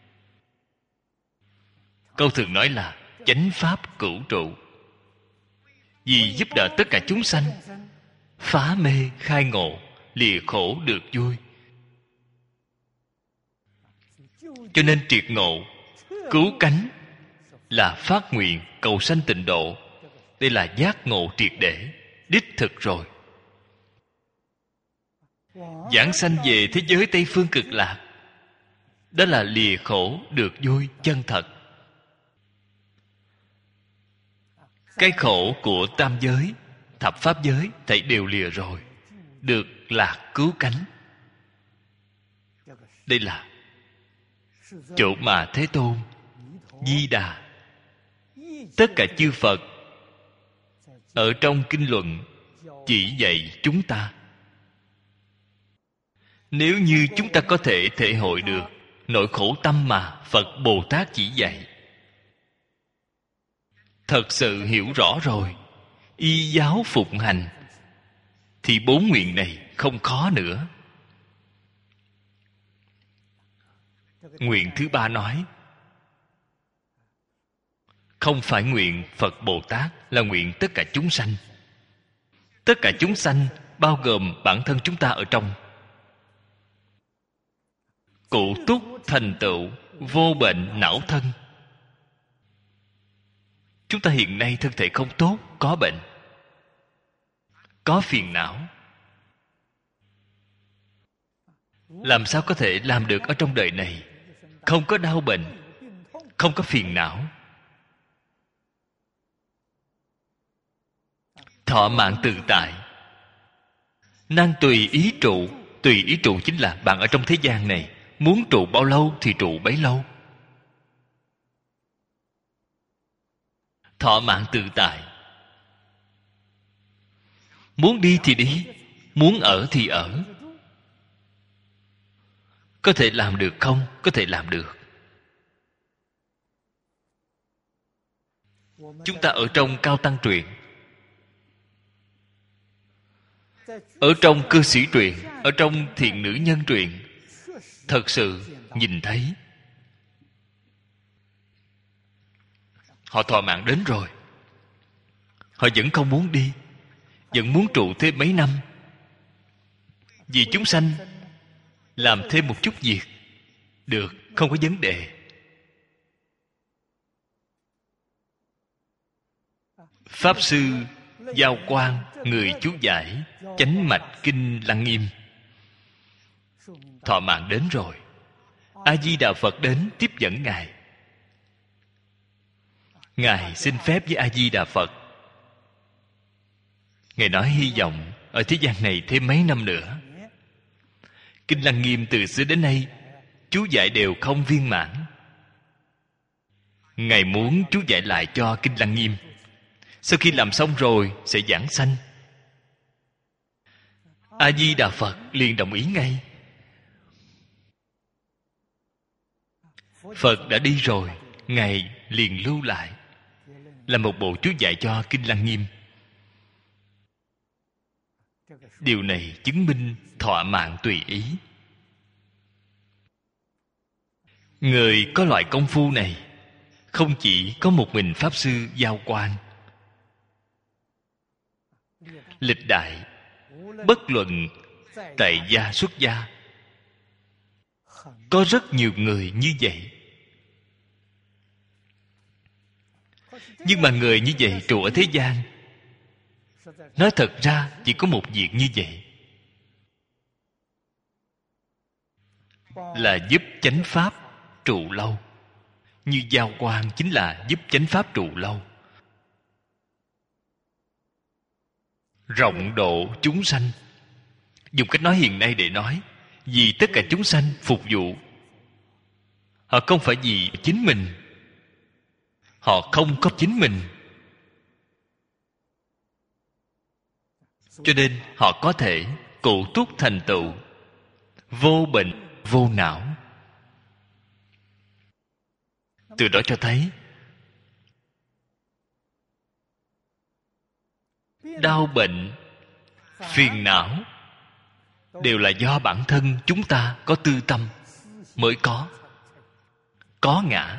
Câu thường nói là chánh Pháp cửu trụ, vì giúp đỡ tất cả chúng sanh phá mê khai ngộ, lìa khổ được vui. Cho nên triệt ngộ, cứu cánh là phát nguyện cầu sanh tịnh độ. Đây là giác ngộ triệt để, đích thực rồi. Giảng sanh về thế giới Tây Phương Cực Lạc, đó là lìa khổ được vui chân thật. Cái khổ của tam giới, thập pháp giới thảy đều lìa rồi, được lạc cứu cánh. Đây là chỗ mà Thế Tôn, Di Đà, tất cả chư Phật ở trong kinh luận chỉ dạy chúng ta. Nếu như chúng ta có thể thể hội được, nỗi khổ tâm mà Phật Bồ Tát chỉ dạy. Thật sự hiểu rõ rồi, y giáo phụng hành, thì 4 nguyện này không khó nữa. Nguyện thứ 3 nói, không phải nguyện Phật Bồ Tát, là nguyện tất cả chúng sanh. Tất cả chúng sanh bao gồm bản thân chúng ta ở trong. Cụ túc thành tựu vô bệnh não thân. Chúng ta hiện nay thân thể không tốt, có bệnh, có phiền não. Làm sao có thể làm được ở trong đời này không có đau bệnh, không có phiền não? Thọ mạng tự tại, năng tùy ý trụ. Tùy ý trụ chính là bạn ở trong thế gian này, muốn trụ bao lâu thì trụ bấy lâu. Thọ mạng tự tại, muốn đi thì đi, muốn ở thì ở. Có thể làm được không? Có thể làm được. Chúng ta ở trong cao tăng truyện, ở trong cư sĩ truyện, ở trong thiện nữ nhân truyện, thật sự nhìn thấy họ thọ mạng đến rồi, họ vẫn không muốn đi, vẫn muốn trụ thêm mấy năm. Vì chúng sanh làm thêm một chút việc được, không có vấn đề. Pháp sư Giao Quang, người chú giải Chánh Mạch Kinh Lăng Nghiêm, thọ mạng đến rồi. A Di Đà Phật đến tiếp dẫn ngài. Ngài xin phép với A Di Đà Phật, ngài nói hy vọng ở thế gian này thêm mấy năm nữa. Kinh Lăng Nghiêm từ xưa đến nay chú giải đều không viên mãn. Ngài muốn chú giải lại cho Kinh Lăng Nghiêm. Sau khi làm xong rồi sẽ giảng sanh. A Di Đà Phật liền đồng ý ngay. Phật đã đi rồi, ngài liền lưu lại là một bộ chú giải cho Kinh Lăng Nghiêm. Điều này chứng minh thọ mạng tùy ý. Người có loại công phu này không chỉ có một mình Pháp Sư Giao Quang. Lịch đại, bất luận tại gia xuất gia, có rất nhiều người như vậy. Nhưng mà người như vậy trụ ở thế gian, nói thật ra chỉ có một việc như vậy, là giúp chánh pháp trụ lâu. Như Giao Quang chính là giúp chánh pháp trụ lâu, rộng độ chúng sanh. Dùng cách nói hiện nay để nói, vì tất cả chúng sanh phục vụ. Họ không phải vì chính mình, họ không có chính mình, cho nên họ có thể cụ túc thành tựu vô bệnh vô não. Từ đó cho thấy đau bệnh, phiền não đều là do bản thân chúng ta có tư tâm mới có ngã.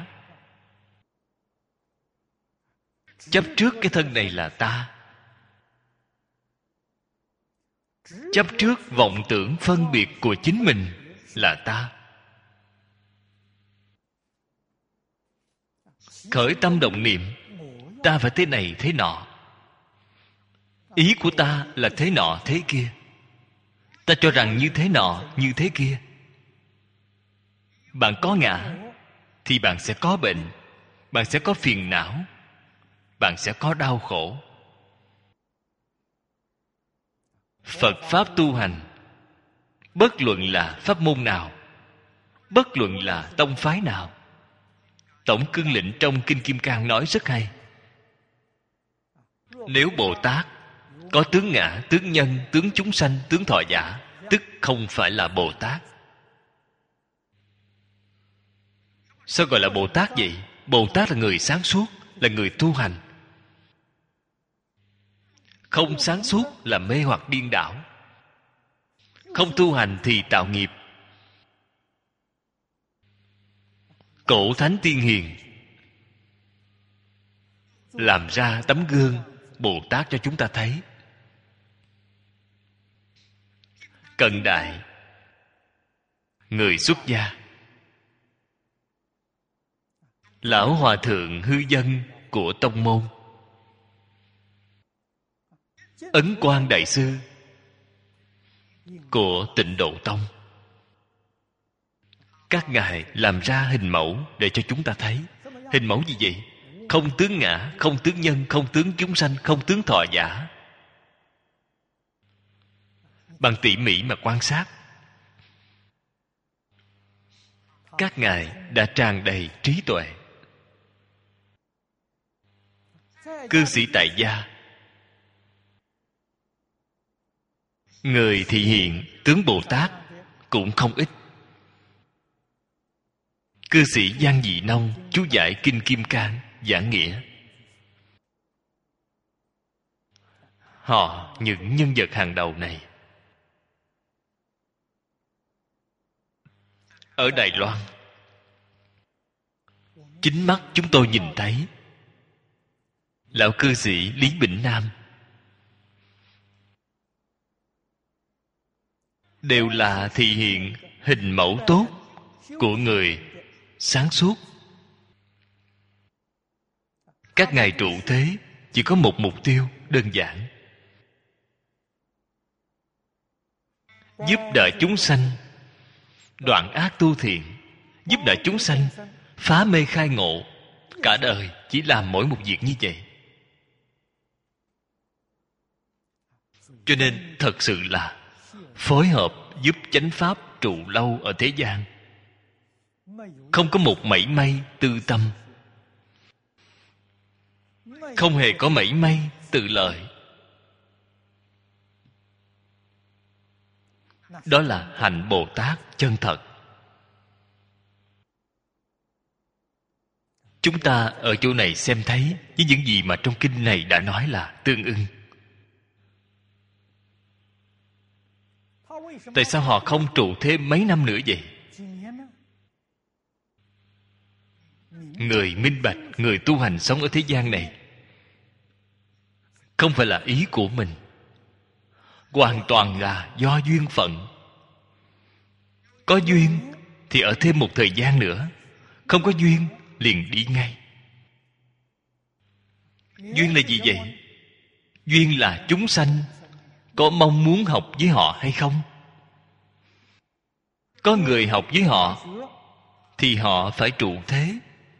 Chấp trước cái thân này là ta, chấp trước vọng tưởng phân biệt của chính mình là ta. Khởi tâm động niệm, ta phải thế này thế nọ, ý của ta là thế nọ thế kia, ta cho rằng như thế nọ như thế kia. Bạn có ngã thì bạn sẽ có bệnh, bạn sẽ có phiền não, bạn sẽ có đau khổ. Phật Pháp tu hành, bất luận là pháp môn nào, bất luận là tông phái nào, Tổng Cương Lĩnh trong Kinh Kim Cang nói rất hay. Nếu Bồ Tát có tướng ngã, tướng nhân, tướng chúng sanh, tướng thọ giả, tức không phải là Bồ Tát. Sao gọi là Bồ Tát vậy? Bồ Tát là người sáng suốt, là người tu hành. Không sáng suốt là mê hoặc điên đảo. Không tu hành thì tạo nghiệp. Cổ thánh tiên hiền làm ra tấm gương Bồ Tát cho chúng ta thấy. Cận đại, người xuất gia, lão hòa thượng hư dân của tông môn, Ấn Quang đại sư của Tịnh Độ Tông, các ngài làm ra hình mẫu để cho chúng ta thấy. Hình mẫu gì vậy? Không tướng ngã, không tướng nhân, không tướng chúng sanh, không tướng thọ giả. Bằng tỉ mỉ mà quan sát, các ngài đã tràn đầy trí tuệ. Cư sĩ tại gia, người thị hiện tướng Bồ Tát cũng không ít. Cư sĩ Giang Dị Nông chú giải Kinh Kim Cang giảng nghĩa. Họ, những nhân vật hàng đầu này, ở Đài Loan, chính mắt chúng tôi nhìn thấy. Lão cư sĩ Lý Bỉnh Nam đều là thị hiện hình mẫu tốt của người sáng suốt. Các ngài trụ thế chỉ có một mục tiêu đơn giản: giúp đỡ chúng sanh đoạn ác tu thiện, giúp đỡ chúng sanh phá mê khai ngộ. Cả đời chỉ làm mỗi một việc như vậy. Cho nên thật sự là phối hợp giúp chánh pháp trụ lâu ở thế gian. Không có một mảy may tư tâm, không hề có mảy may tự lợi. Đó là hạnh Bồ Tát chân thật. Chúng ta ở chỗ này xem thấy với những gì mà trong kinh này đã nói là tương ưng. Tại sao họ không trụ thêm mấy năm nữa vậy? Người minh bạch, người tu hành sống ở thế gian này không phải là ý của mình, hoàn toàn là do duyên phận. Có duyên thì ở thêm một thời gian nữa, không có duyên liền đi ngay. Duyên là gì vậy? Duyên là chúng sanh có mong muốn học với họ hay không. Có người học với họ thì họ phải trụ thế.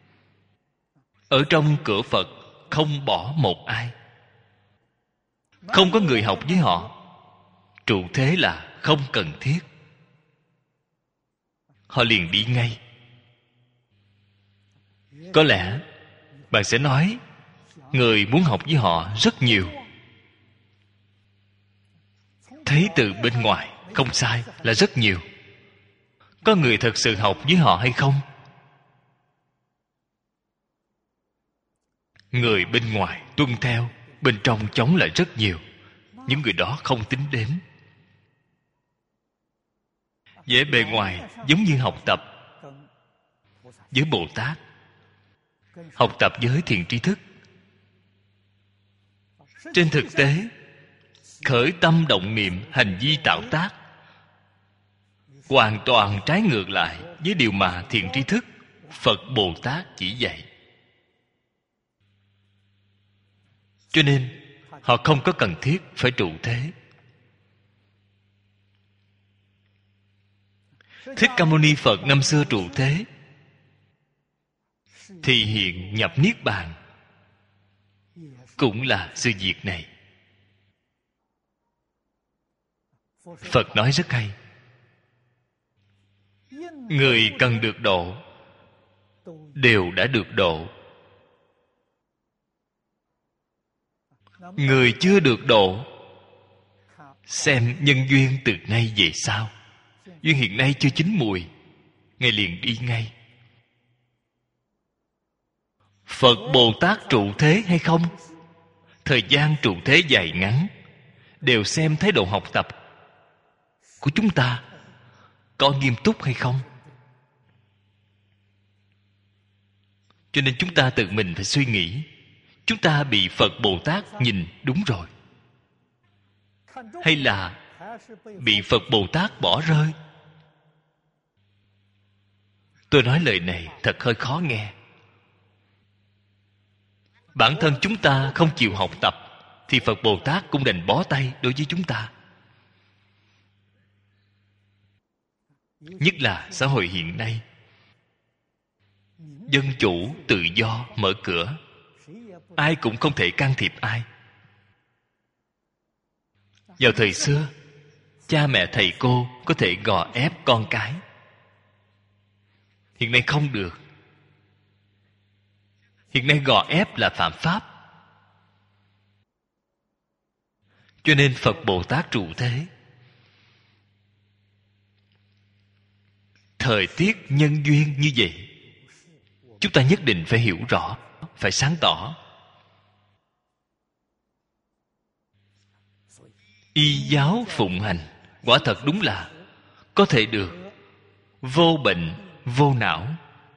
Ở trong cửa Phật không bỏ một ai. Không có người học với họ, trụ thế là không cần thiết. Họ liền đi ngay. Có lẽ bạn sẽ nói người muốn học với họ rất nhiều. Thấy từ bên ngoài không sai, là rất nhiều. Có người thật sự học với họ hay không? Người bên ngoài tuân theo, bên trong chống lại rất nhiều. Những người đó không tính đến. Vẻ bề ngoài giống như học tập với Bồ Tát, học tập với thiện tri thức. Trên thực tế, khởi tâm động niệm, hành vi tạo tác hoàn toàn trái ngược lại với điều mà thiện tri thức Phật Bồ Tát chỉ dạy. Cho nên họ không có cần thiết phải trụ thế. Thích Ca Mâu Ni Phật năm xưa trụ thế thì hiện nhập Niết Bàn cũng là sự việc này. Phật nói rất hay: người cần được độ đều đã được độ. Người chưa được độ, xem nhân duyên từ nay về sau. Duyên hiện nay chưa chín mùi, Ngài liền đi ngay. Phật Bồ Tát trụ thế hay không, thời gian trụ thế dài ngắn, đều xem thái độ học tập của chúng ta có nghiêm túc hay không. Cho nên chúng ta tự mình phải suy nghĩ, chúng ta bị Phật Bồ Tát nhìn đúng rồi, hay là bị Phật Bồ Tát bỏ rơi? Tôi nói lời này thật hơi khó nghe. Bản thân chúng ta không chịu học tập thì Phật Bồ Tát cũng đành bó tay đối với chúng ta. Nhất là xã hội hiện nay, dân chủ tự do mở cửa, ai cũng không thể can thiệp ai. Vào thời xưa, cha mẹ thầy cô có thể gò ép con cái. Hiện nay không được. Hiện nay gò ép là phạm pháp. Cho nên Phật Bồ Tát trụ thế. Thời tiết nhân duyên như vậy, chúng ta nhất định phải hiểu rõ, phải sáng tỏ. Y giáo phụng hành quả thật đúng là có thể được vô bệnh vô não.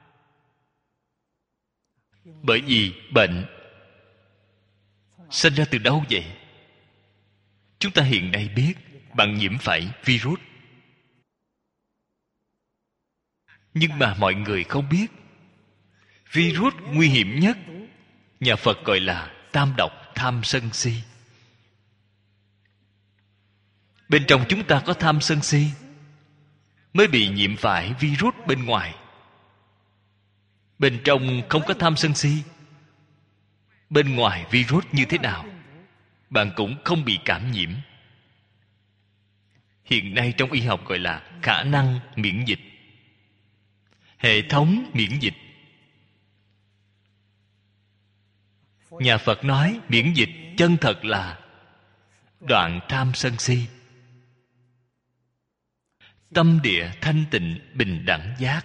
Bởi vì bệnh sinh ra từ đâu vậy? Chúng ta hiện nay biết bạn nhiễm phải virus, nhưng mà mọi người không biết virus nguy hiểm nhất nhà Phật gọi là tam độc tham sân si. Bên trong chúng ta có tham sân si mới bị nhiễm phải virus bên ngoài. Bên trong không có tham sân si, bên ngoài virus như thế nào bạn cũng không bị cảm nhiễm. Hiện nay trong y học gọi là khả năng miễn dịch, hệ thống miễn dịch. Nhà Phật nói miễn dịch chân thật là đoạn tham sân si, tâm địa thanh tịnh bình đẳng giác.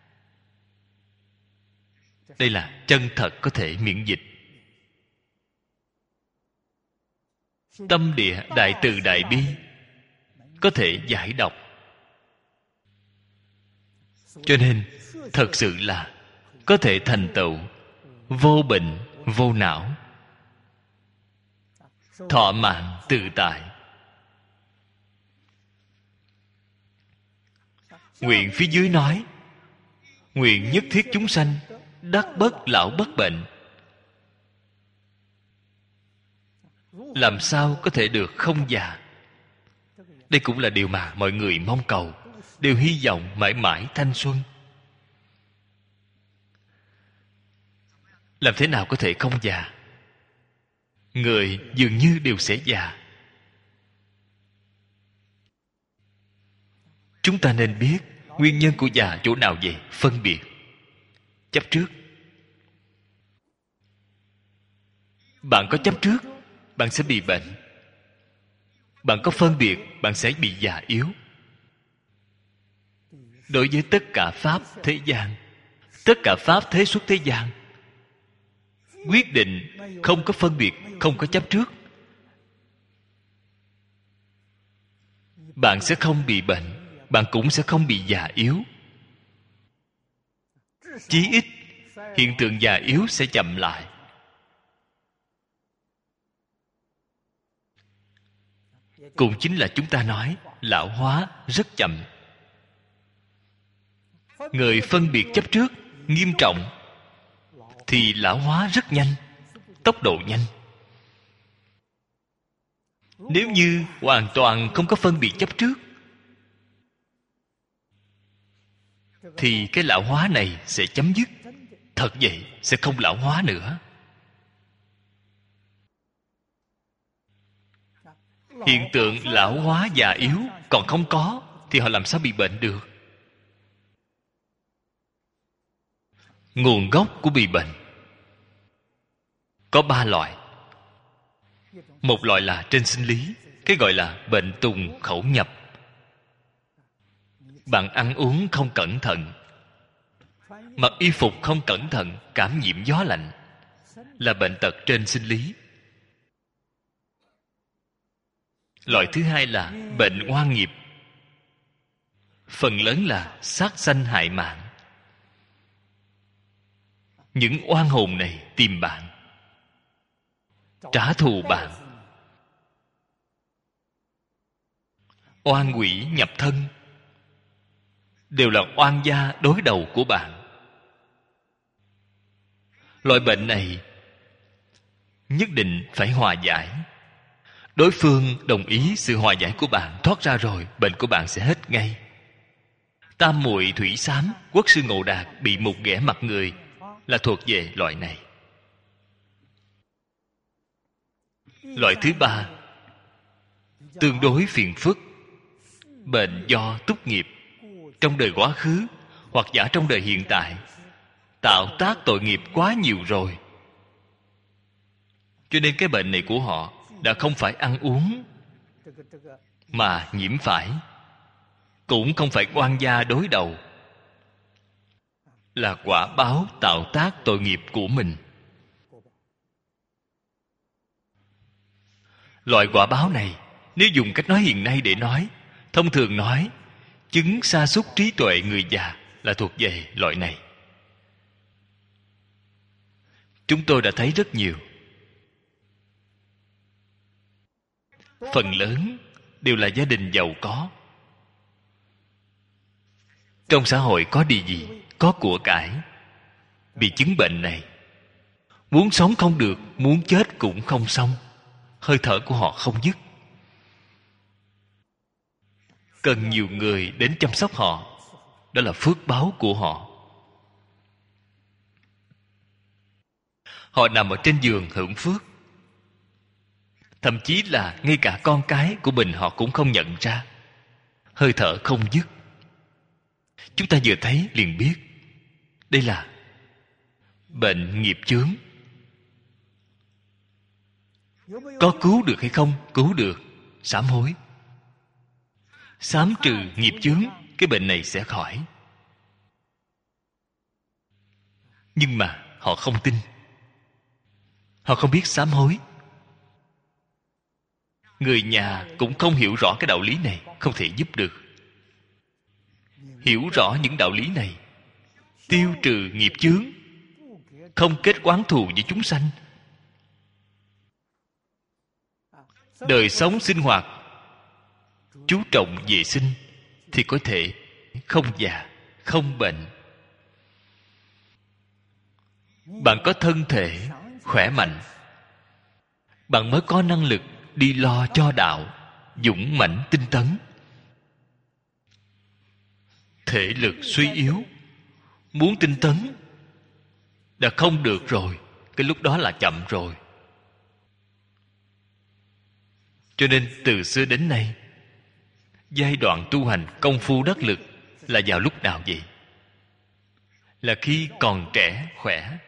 Đây là chân thật có thể miễn dịch. Tâm địa đại từ đại bi có thể giải độc. Cho nên thật sự là có thể thành tựu vô bệnh vô não, thọ mạng tự tại. Nguyện phía dưới nói, nguyện nhất thiết chúng sanh đắc bất lão bất bệnh. Làm sao có thể được không già? Đây cũng là điều mà mọi người mong cầu, đều hy vọng mãi mãi thanh xuân. Làm thế nào có thể không già? Người dường như đều sẽ già. Chúng ta nên biết nguyên nhân của già chỗ nào vậy? Phân biệt, chấp trước. Bạn có chấp trước, bạn sẽ bị bệnh. Bạn có phân biệt, bạn sẽ bị già yếu. Đối với tất cả pháp thế gian, tất cả pháp thế xuất thế gian, quyết định không có phân biệt, không có chấp trước, bạn sẽ không bị bệnh, bạn cũng sẽ không bị già yếu. Chí ít hiện tượng già yếu sẽ chậm lại. Cũng chính là chúng ta nói lão hóa rất chậm. Người phân biệt chấp trước nghiêm trọng thì lão hóa rất nhanh, tốc độ nhanh. Nếu như hoàn toàn không có phân biệt chấp trước thì cái lão hóa này sẽ chấm dứt. Thật vậy, sẽ không lão hóa nữa. Hiện tượng lão hóa già yếu còn không có thì họ làm sao bị bệnh được? Nguồn gốc của bị bệnh có 3 loại. Một loại là trên sinh lý, cái gọi là bệnh tùng khẩu nhập. Bạn ăn uống không cẩn thận, mặc y phục không cẩn thận, cảm nhiễm gió lạnh, là bệnh tật trên sinh lý. Loại thứ hai là bệnh oan nghiệp, phần lớn là sát sanh hại mạng. Những oan hồn này tìm bạn, trả thù bạn. Oan quỷ nhập thân, đều là oan gia đối đầu của bạn. Loại bệnh này nhất định phải hòa giải. Đối phương đồng ý sự hòa giải của bạn, thoát ra rồi, bệnh của bạn sẽ hết ngay. Tam muội thủy xám, quốc sư Ngộ Đạt bị mục ghẻ mặt người là thuộc về loại này. Loại thứ ba tương đối phiền phức, bệnh do túc nghiệp trong đời quá khứ hoặc giả trong đời hiện tại, tạo tác tội nghiệp quá nhiều rồi, cho nên cái bệnh này của họ đã không phải ăn uống mà nhiễm phải, cũng không phải oan gia đối đầu, là quả báo tạo tác tội nghiệp của mình. Loại quả báo này, nếu dùng cách nói hiện nay để nói, thông thường nói chứng sa sút trí tuệ người già là thuộc về loại này. Chúng tôi đã thấy rất nhiều. Phần lớn đều là gia đình giàu có. Trong xã hội có địa vị, có của cải, bị chứng bệnh này, muốn sống không được, muốn chết cũng không xong. Hơi thở của họ không dứt, cần nhiều người đến chăm sóc họ. Đó là phước báo của họ. Họ nằm ở trên giường hưởng phước, thậm chí là ngay cả con cái của mình họ cũng không nhận ra. Hơi thở không dứt, chúng ta vừa thấy liền biết đây là bệnh nghiệp chướng. Có cứu được hay không? Cứu được. Sám hối, sám trừ nghiệp chướng, cái bệnh này sẽ khỏi. Nhưng mà họ không tin, họ không biết sám hối. Người nhà cũng không hiểu rõ cái đạo lý này, không thể giúp được. Hiểu rõ những đạo lý này, tiêu trừ nghiệp chướng, không kết oán thù với chúng sanh, đời sống sinh hoạt chú trọng vệ sinh, thì có thể không già, không bệnh. Bạn có thân thể khỏe mạnh, bạn mới có năng lực đi lo cho đạo, dũng mãnh tinh tấn. Thể lực suy yếu, muốn tinh tấn đã không được rồi, cái lúc đó là chậm rồi. Cho nên từ xưa đến nay, giai đoạn tu hành công phu đắc lực là vào lúc nào vậy? Là khi còn trẻ khỏe.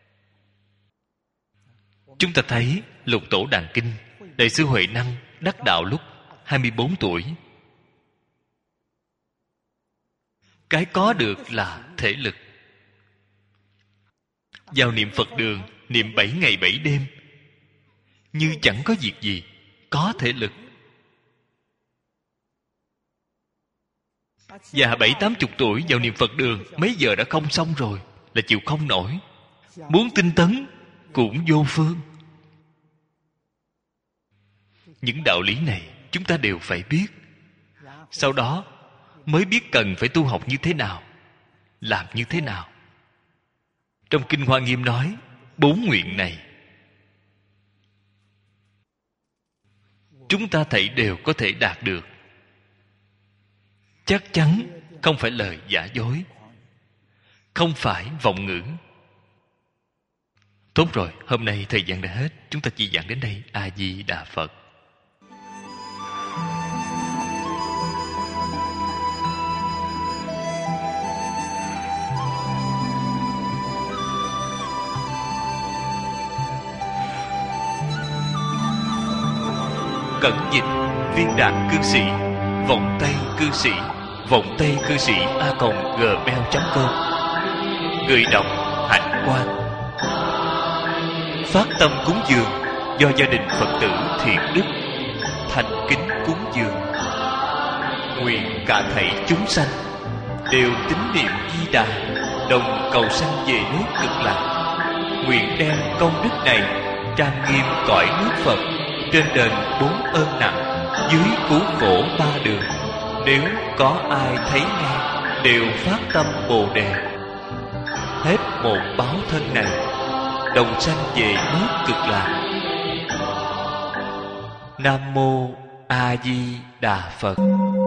Chúng ta thấy Lục Tổ Đàn Kinh, Đại sư Huệ Năng đắc đạo lúc 24 tuổi. Cái có được là thể lực. Vào niệm Phật đường, niệm 7 ngày 7 đêm, như chẳng có việc gì, có thể lực. Và 7-80 tuổi vào niệm Phật đường, mấy giờ đã không xong rồi, là chịu không nổi. Muốn tinh tấn cũng vô phương. Những đạo lý này chúng ta đều phải biết. Sau đó mới biết cần phải tu học như thế nào, làm như thế nào. Trong Kinh Hoa Nghiêm nói 4 nguyện này, chúng ta thấy đều có thể đạt được. Chắc chắn không phải lời giả dối, không phải vọng ngữ. Tốt rồi, hôm nay thời gian đã hết, chúng ta chỉ giảng đến đây. A Di Đà Phật. Cẩn dịch Viên Đạt Cư Sĩ, Vọng Tây Cư Sĩ, Vọng Tây Cư Sĩ @gmail.com. Người đọc Hạnh Quang. phát tâm cúng dường do gia đình Phật tử thiện đức thành kính cúng dường. Nguyện cả thảy chúng sanh đều tín niệm Di Đà, đồng cầu sanh về nước Cực Lạc. Nguyện đem công đức này trang nghiêm cõi nước Phật, trên đền 4 ơn nặng, dưới cứu khổ 3 đường. Nếu có ai thấy nghe, đều phát tâm Bồ Đề. Hết một báo thân này, đồng sanh về nước Cực Lạc. Nam Mô A Di Đà Phật.